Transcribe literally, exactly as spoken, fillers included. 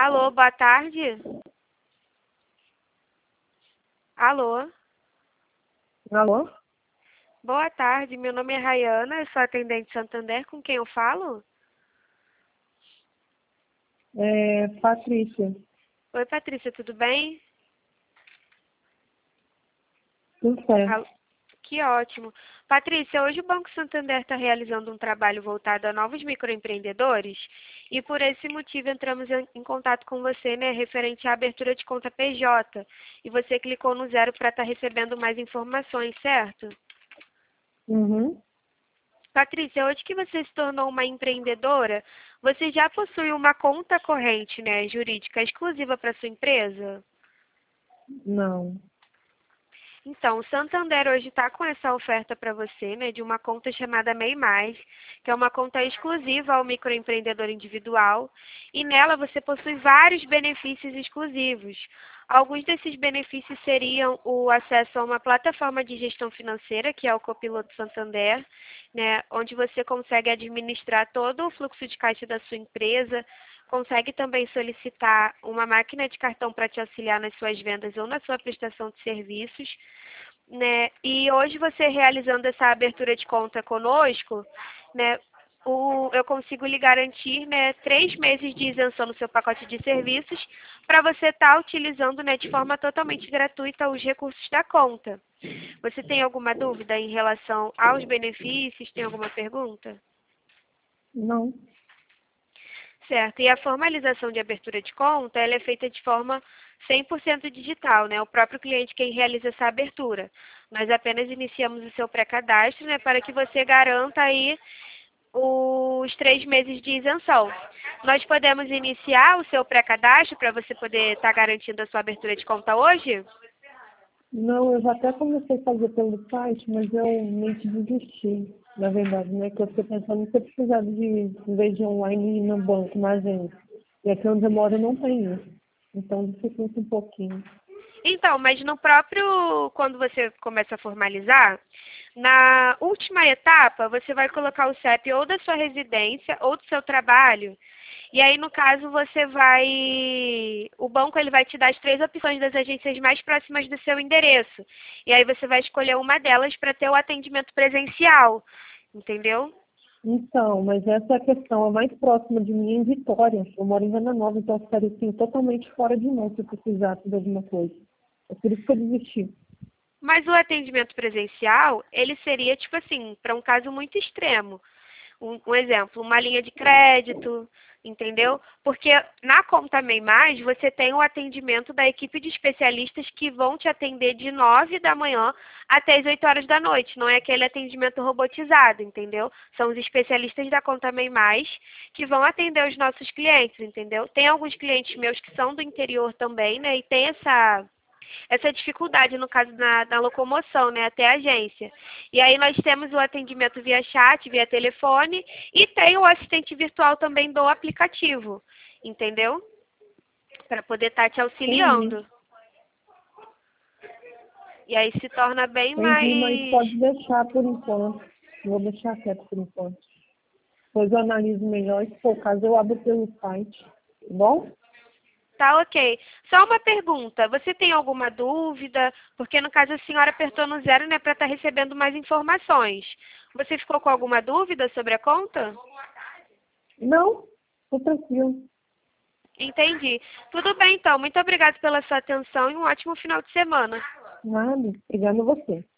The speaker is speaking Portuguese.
Alô, boa tarde. Alô, Alô? boa tarde. Meu nome é Rayana, eu sou atendente Santander. Com quem eu falo? É, Patrícia, Oi, Patrícia, tudo bem? tudo certo? Al- Que ótimo. Patrícia, hoje o Banco Santander está realizando um trabalho voltado a novos microempreendedores e por esse motivo entramos em em contato com você, né, referente à abertura de conta P J. E você clicou no zero para estar recebendo mais informações, certo? Uhum. Patrícia, hoje que você se tornou uma empreendedora, você já possui uma conta corrente, né, jurídica exclusiva para sua empresa? Não. Então, o Santander hoje está com essa oferta para você, né, de uma conta chamada MEI Mais, que é uma conta exclusiva ao microempreendedor individual, e nela você possui vários benefícios exclusivos. Alguns desses benefícios seriam o acesso a uma plataforma de gestão financeira, que é o Copiloto Santander, né, onde você consegue administrar todo o fluxo de caixa da sua empresa, consegue também solicitar uma máquina de cartão para te auxiliar nas suas vendas ou na sua prestação de serviços, né? E hoje você realizando essa abertura de conta conosco, né? O, eu consigo lhe garantir, né, três meses de isenção no seu pacote de serviços para você estar utilizando, né, de forma totalmente gratuita os recursos da conta. Você tem alguma dúvida em relação aos benefícios? Tem alguma pergunta? Não. Certo. E a formalização de abertura de conta, ela é feita de forma cem por cento digital, né? O próprio cliente quem realiza essa abertura. Nós apenas iniciamos o seu pré-cadastro, né, para que você garanta aí os três meses de isenção. Nós podemos iniciar o seu pré-cadastro para você poder estar garantindo a sua abertura de conta hoje? Não, eu já até comecei a fazer pelo site, mas eu meio que desisti, na verdade, né? Que eu fiquei pensando que eu precisava de, em vez de online, ir no banco, na agência. E aqui onde eu moro não tem isso. Então dificulta um pouquinho. Então, mas no próprio, quando você começa a formalizar, na última etapa, você vai colocar o C E P ou da sua residência ou do seu trabalho. E aí, no caso, você vai... O banco ele vai te dar as três opções das agências mais próximas do seu endereço. E aí você vai escolher uma delas para ter o atendimento presencial. Entendeu? Então, mas essa é a questão. A mais próxima de mim é em Vitória. Eu moro em Venda Nova, então eu ficaria assim, totalmente fora de mão se eu precisasse de alguma coisa. É por isso que eu desisti. Mas o atendimento presencial, ele seria, tipo assim, para um caso muito extremo. Um, um exemplo, uma linha de crédito, entendeu? Porque na Conta MEI Mais, você tem o atendimento da equipe de especialistas que vão te atender de nove da manhã até as oito horas da noite. Não é aquele atendimento robotizado, entendeu? São os especialistas da Conta MEI Mais que vão atender os nossos clientes, entendeu? Tem alguns clientes meus que são do interior também, né? E tem essa essa dificuldade no caso da, da locomoção, né, até a agência. E aí nós temos o atendimento via chat, via telefone e tem o assistente virtual também do aplicativo, entendeu? Para poder estar te Entendi. auxiliando. E aí se torna bem Entendi, mas mais... pode deixar por enquanto. Vou deixar quieto por enquanto. Depois eu analiso melhor e se for o caso eu abro pelo site. Tá bom? Tá ok. Só uma pergunta, você tem alguma dúvida? Porque no caso a senhora apertou no zero, né, para estar recebendo mais informações. Você ficou com alguma dúvida sobre a conta? Não, tô tranquilo. Entendi. Tudo bem, então. Muito obrigada pela sua atenção e um ótimo final de semana. Nada. Obrigada a você.